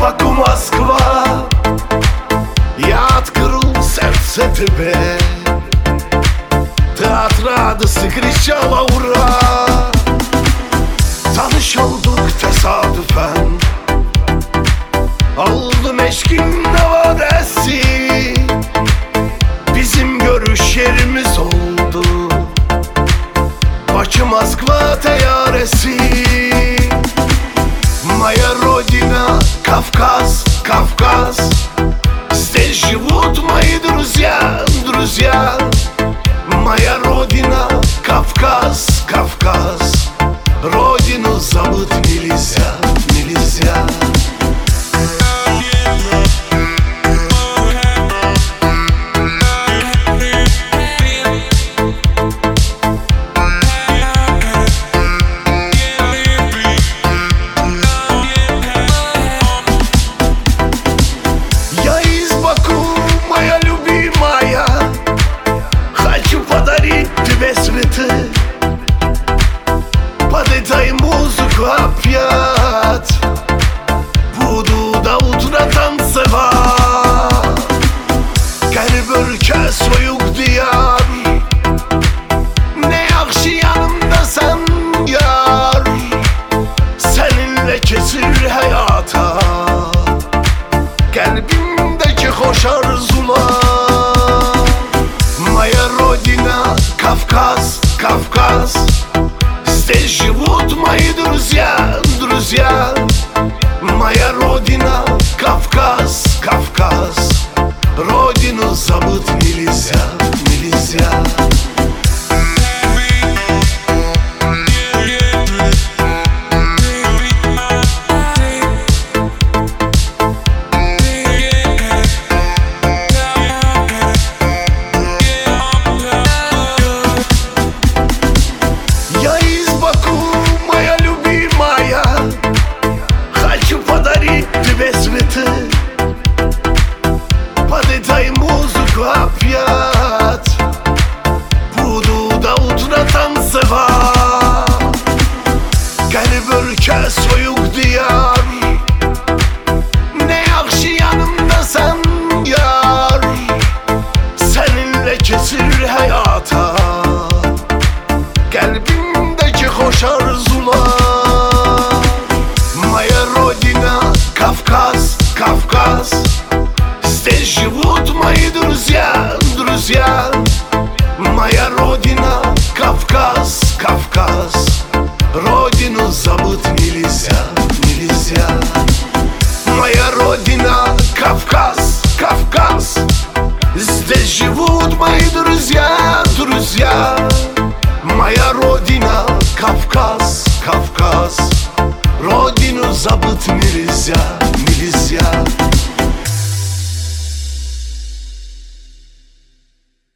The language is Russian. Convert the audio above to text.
Баку, Москва. Я открыл сердце тебе. Ты от радости кричала ура. Tanış olduk tesadüfen. Oldum eşkin nevadesi. Bizim görüş yerimiz oldu Bakü, Moskva teyyaresi. Моя родина Кавказ, Кавказ. Здесь живут мои друзья, друзья. Моя родина Кавказ, Кавказ. Родину забыть нельзя, нельзя. Я из Баку, моя любимая. Хочу подарить тебе цветы. Под этой музыку опять буду до утра танцевать. Gelip ülke soyuk diyar. Ne yakşı yanımda sen yar. Seninle kesir hayata kalbimdeki hoş arzular. Моя родина Кавказ, Кавказ. Здесь живут мои друзья, друзья. Моя родина Кавказ, Кавказ. Родину забыть нельзя, нельзя. Я из Баку, моя любимая. Хочу подарить тебе цветы. Под этой музыку опять буду до утра танцевать. Gelip ülke soyuk diyar. Ne yakşı yanımda sen yar. Seninle kesir hayata kalbimdeki hoş arzular. Моя родина Кавказ, Кавказ. Здесь живут мои друзья, друзья. Моя родина Кавказ, Кавказ. Родину забыть нельзя, нельзя. Моя родина Кавказ, Кавказ. Здесь живут мои друзья, друзья. Моя родина Кавказ, Кавказ. Родину забыть нельзя, нельзя.